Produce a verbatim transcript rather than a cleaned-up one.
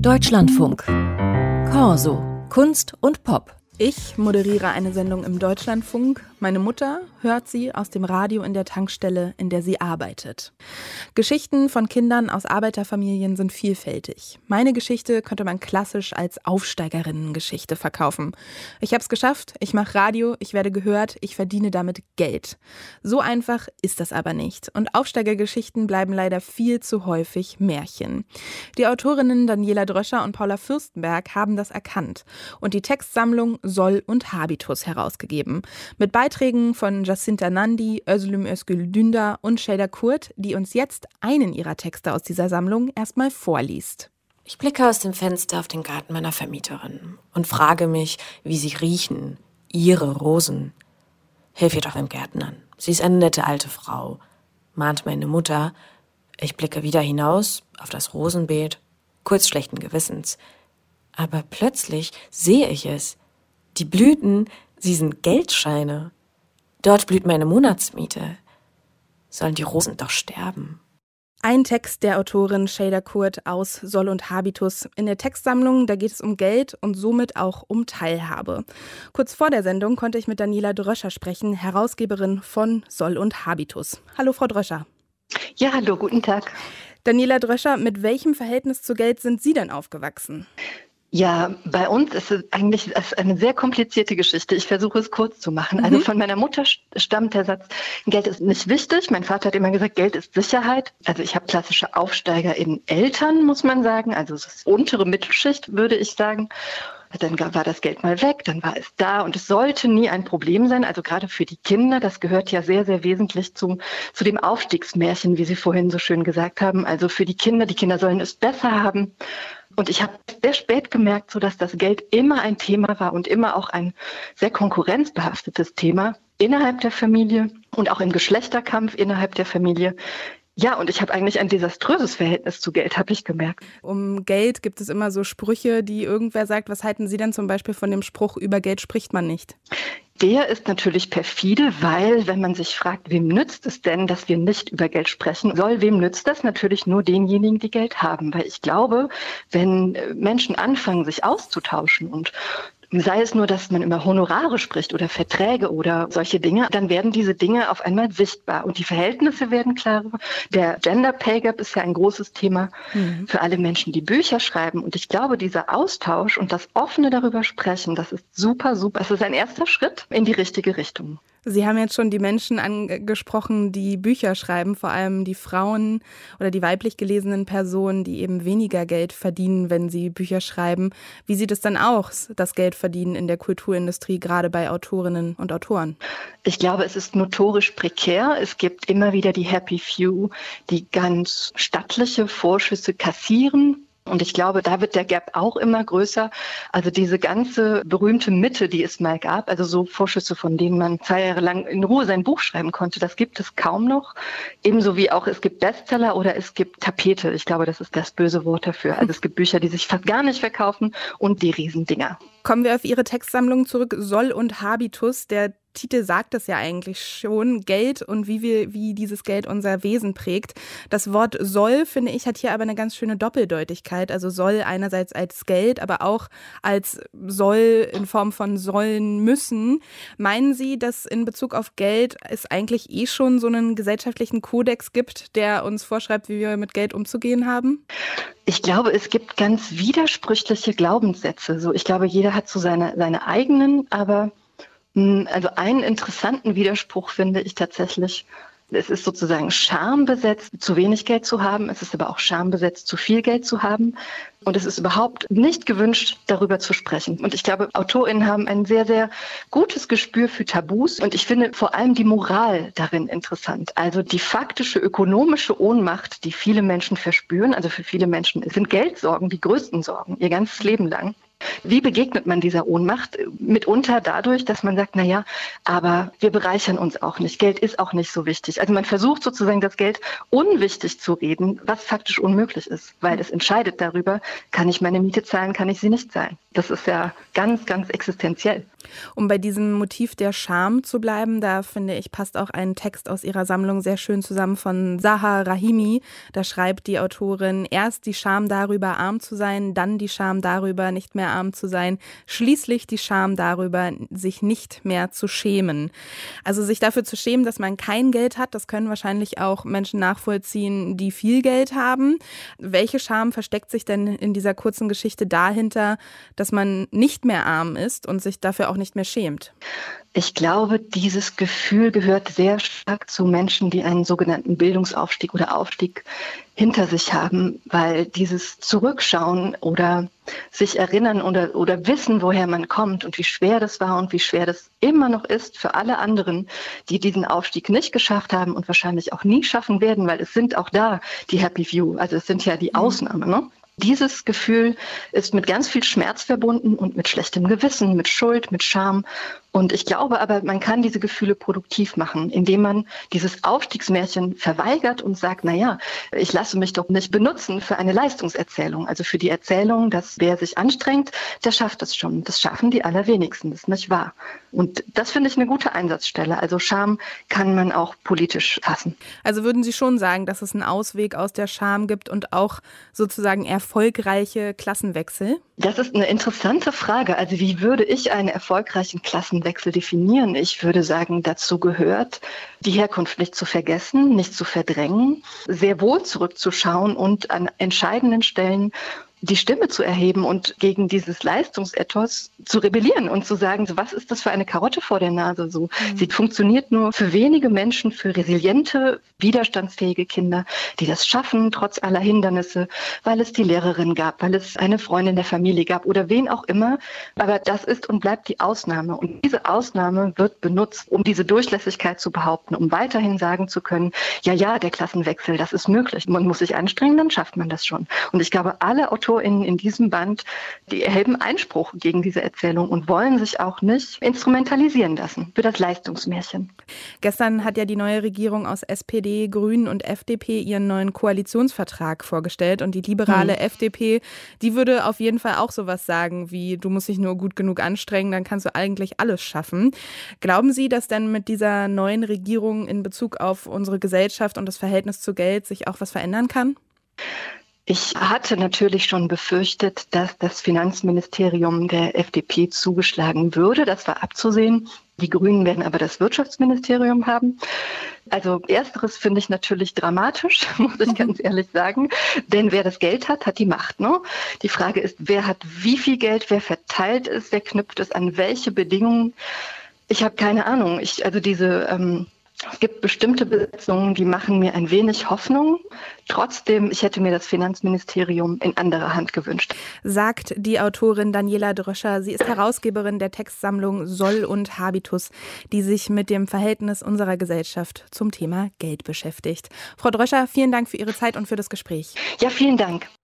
Deutschlandfunk. Corso. Kunst und Pop. Ich moderiere eine Sendung im Deutschlandfunk. Meine Mutter hört sie aus dem Radio in der Tankstelle, in der sie arbeitet. Geschichten von Kindern aus Arbeiterfamilien sind vielfältig. Meine Geschichte könnte man klassisch als Aufsteigerinnengeschichte verkaufen. Ich habe es geschafft, ich mache Radio, ich werde gehört, ich verdiene damit Geld. So einfach ist das aber nicht. Und Aufsteigergeschichten bleiben leider viel zu häufig Märchen. Die Autorinnen Daniela Dröscher und Paula Fürstenberg haben das erkannt und die Textsammlung Soll und Habitus herausgegeben. Mit Beiträgen von Jacinta Nandi, Özlem Özgül Dündar und Şeyda Kurt, die uns jetzt einen ihrer Texte aus dieser Sammlung erstmal vorliest. Ich blicke aus dem Fenster auf den Garten meiner Vermieterin und frage mich, wie sie riechen, ihre Rosen. Hilf ihr doch beim Gärtnern. Sie ist eine nette alte Frau, mahnt meine Mutter. Ich blicke wieder hinaus auf das Rosenbeet, kurz schlechten Gewissens. Aber plötzlich sehe ich es. Die Blüten, sie sind Geldscheine. Dort blüht meine Monatsmiete. Sollen die Rosen doch sterben? Ein Text der Autorin Şeyda Kurt aus Soll und Habitus. In der Textsammlung, da geht es um Geld und somit auch um Teilhabe. Kurz vor der Sendung konnte ich mit Daniela Dröscher sprechen, Herausgeberin von Soll und Habitus. Hallo, Frau Dröscher. Ja, hallo, guten Tag. Daniela Dröscher, mit welchem Verhältnis zu Geld sind Sie denn aufgewachsen? Ja, bei uns ist es eigentlich eine sehr komplizierte Geschichte. Ich versuche es kurz zu machen. Mhm. Also von meiner Mutter stammt der Satz, Geld ist nicht wichtig. Mein Vater hat immer gesagt, Geld ist Sicherheit. Also ich habe klassische Aufsteiger in Eltern, muss man sagen. Also es ist untere Mittelschicht, würde ich sagen. Dann war das Geld mal weg, dann war es da und es sollte nie ein Problem sein. Also gerade für die Kinder, das gehört ja sehr, sehr wesentlich zum, zu dem Aufstiegsmärchen, wie Sie vorhin so schön gesagt haben. Also für die Kinder, die Kinder sollen es besser haben. Und ich habe sehr spät gemerkt, so dass das Geld immer ein Thema war und immer auch ein sehr konkurrenzbehaftetes Thema innerhalb der Familie und auch im Geschlechterkampf innerhalb der Familie. Ja, und ich habe eigentlich ein desaströses Verhältnis zu Geld, habe ich gemerkt. Um Geld gibt es immer so Sprüche, die irgendwer sagt. Was halten Sie denn zum Beispiel von dem Spruch, über Geld spricht man nicht? Der ist natürlich perfide, weil, wenn man sich fragt, wem nützt es denn, dass wir nicht über Geld sprechen soll, wem nützt das? Natürlich nur denjenigen, die Geld haben. Weil ich glaube, wenn Menschen anfangen, sich auszutauschen und sei es nur, dass man über Honorare spricht oder Verträge oder solche Dinge, dann werden diese Dinge auf einmal sichtbar und die Verhältnisse werden klarer. Der Gender Pay Gap ist ja ein großes Thema mhm. für alle Menschen, die Bücher schreiben. Und ich glaube, dieser Austausch und das offene darüber sprechen, das ist super, super. Es ist ein erster Schritt in die richtige Richtung. Sie haben jetzt schon die Menschen angesprochen, die Bücher schreiben, vor allem die Frauen oder die weiblich gelesenen Personen, die eben weniger Geld verdienen, wenn sie Bücher schreiben. Wie sieht es dann aus, das Geld verdienen in der Kulturindustrie, gerade bei Autorinnen und Autoren? Ich glaube, es ist notorisch prekär. Es gibt immer wieder die Happy Few, die ganz stattliche Vorschüsse kassieren. Und ich glaube, da wird der Gap auch immer größer. Also diese ganze berühmte Mitte, die es mal gab, also so Vorschüsse, von denen man zwei Jahre lang in Ruhe sein Buch schreiben konnte, das gibt es kaum noch. Ebenso wie auch es gibt Bestseller oder es gibt Tapete. Ich glaube, das ist das böse Wort dafür. Also es gibt Bücher, die sich fast gar nicht verkaufen und die Riesendinger. Kommen wir auf Ihre Textsammlung zurück. Soll und Habitus, der Titel sagt es ja eigentlich schon, Geld und wie wir, wie dieses Geld unser Wesen prägt. Das Wort soll, finde ich, hat hier aber eine ganz schöne Doppeldeutigkeit. Also soll einerseits als Geld, aber auch als soll in Form von sollen müssen. Meinen Sie, dass in Bezug auf Geld es eigentlich eh schon so einen gesellschaftlichen Kodex gibt, der uns vorschreibt, wie wir mit Geld umzugehen haben? Ich glaube, es gibt ganz widersprüchliche Glaubenssätze. So, ich glaube, jeder hat so seine, seine eigenen, aber also einen interessanten Widerspruch finde ich tatsächlich. Es ist sozusagen schambesetzt, zu wenig Geld zu haben. Es ist aber auch schambesetzt, zu viel Geld zu haben. Und es ist überhaupt nicht gewünscht, darüber zu sprechen. Und ich glaube, AutorInnen haben ein sehr, sehr gutes Gespür für Tabus. Und ich finde vor allem die Moral darin interessant. Also die faktische ökonomische Ohnmacht, die viele Menschen verspüren. Also für viele Menschen sind Geldsorgen die größten Sorgen, ihr ganzes Leben lang. Wie begegnet man dieser Ohnmacht? Mitunter dadurch, dass man sagt, na ja, aber wir bereichern uns auch nicht. Geld ist auch nicht so wichtig. Also man versucht sozusagen, das Geld unwichtig zu reden, was faktisch unmöglich ist, weil es entscheidet darüber, kann ich meine Miete zahlen, kann ich sie nicht zahlen. Das ist ja ganz, ganz existenziell. Um bei diesem Motiv der Scham zu bleiben, da finde ich, passt auch ein Text aus ihrer Sammlung sehr schön zusammen von Zaha Rahimi. Da schreibt die Autorin, erst die Scham darüber, arm zu sein, dann die Scham darüber, nicht mehr arm zu sein, schließlich die Scham darüber, sich nicht mehr zu schämen. Also sich dafür zu schämen, dass man kein Geld hat, das können wahrscheinlich auch Menschen nachvollziehen, die viel Geld haben. Welche Scham versteckt sich denn in dieser kurzen Geschichte dahinter, dass man nicht mehr arm ist und sich dafür auch nicht mehr schämt? Ich glaube, dieses Gefühl gehört sehr stark zu Menschen, die einen sogenannten Bildungsaufstieg oder Aufstieg hinter sich haben, weil dieses Zurückschauen oder sich erinnern oder, oder wissen, woher man kommt und wie schwer das war und wie schwer das immer noch ist für alle anderen, die diesen Aufstieg nicht geschafft haben und wahrscheinlich auch nie schaffen werden, weil es sind auch da die Happy Few, also es sind ja die Ausnahmen, ne? Dieses Gefühl ist mit ganz viel Schmerz verbunden und mit schlechtem Gewissen, mit Schuld, mit Scham. Und ich glaube aber, man kann diese Gefühle produktiv machen, indem man dieses Aufstiegsmärchen verweigert und sagt, na ja, ich lasse mich doch nicht benutzen für eine Leistungserzählung. Also für die Erzählung, dass wer sich anstrengt, der schafft es schon. Das schaffen die allerwenigsten, das ist nicht wahr. Und das finde ich eine gute Einsatzstelle. Also Scham kann man auch politisch fassen. Also würden Sie schon sagen, dass es einen Ausweg aus der Scham gibt und auch sozusagen erfolgreiche Klassenwechsel? Das ist eine interessante Frage. Also wie würde ich einen erfolgreichen Klassenwechsel definieren? Ich würde sagen, dazu gehört, die Herkunft nicht zu vergessen, nicht zu verdrängen, sehr wohl zurückzuschauen und an entscheidenden Stellen die Stimme zu erheben und gegen dieses Leistungsethos zu rebellieren und zu sagen, so, was ist das für eine Karotte vor der Nase? So, mhm. Sie funktioniert nur für wenige Menschen, für resiliente, widerstandsfähige Kinder, die das schaffen, trotz aller Hindernisse, weil es die Lehrerin gab, weil es eine Freundin der Familie gab oder wen auch immer. Aber das ist und bleibt die Ausnahme. Und diese Ausnahme wird benutzt, um diese Durchlässigkeit zu behaupten, um weiterhin sagen zu können, ja, ja, der Klassenwechsel, das ist möglich. Man muss sich anstrengen, dann schafft man das schon. Und ich glaube, alle Autoren In, in diesem Band, die erheben Einspruch gegen diese Erzählung und wollen sich auch nicht instrumentalisieren lassen für das Leistungsmärchen. Gestern hat ja die neue Regierung aus S P D, Grünen und F D P ihren neuen Koalitionsvertrag vorgestellt und die liberale hm. F D P, die würde auf jeden Fall auch sowas sagen wie, du musst dich nur gut genug anstrengen, dann kannst du eigentlich alles schaffen. Glauben Sie, dass denn mit dieser neuen Regierung in Bezug auf unsere Gesellschaft und das Verhältnis zu Geld sich auch was verändern kann? Ich hatte natürlich schon befürchtet, dass das Finanzministerium der F D P zugeschlagen würde. Das war abzusehen. Die Grünen werden aber das Wirtschaftsministerium haben. Also ersteres finde ich natürlich dramatisch, muss ich ganz ehrlich sagen. Denn wer das Geld hat, hat die Macht. Ne? Die Frage ist, wer hat wie viel Geld, wer verteilt es, wer knüpft es an welche Bedingungen. Ich habe keine Ahnung. Ich, also diese... Ähm, Es gibt bestimmte Besetzungen, die machen mir ein wenig Hoffnung. Trotzdem, ich hätte mir das Finanzministerium in anderer Hand gewünscht. Sagt die Autorin Daniela Dröscher. Sie ist Herausgeberin der Textsammlung Soll und Habitus, die sich mit dem Verhältnis unserer Gesellschaft zum Thema Geld beschäftigt. Frau Dröscher, vielen Dank für Ihre Zeit und für das Gespräch. Ja, vielen Dank.